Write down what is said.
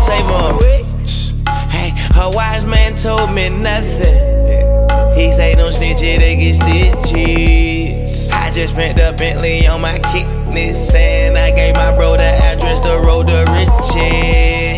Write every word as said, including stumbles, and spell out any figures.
save them. Hey, her wise man told me nothing. He say don't snitch it, they get stitches. I just spent the Bentley on my kidneys, and I gave my bro the address to road to riches.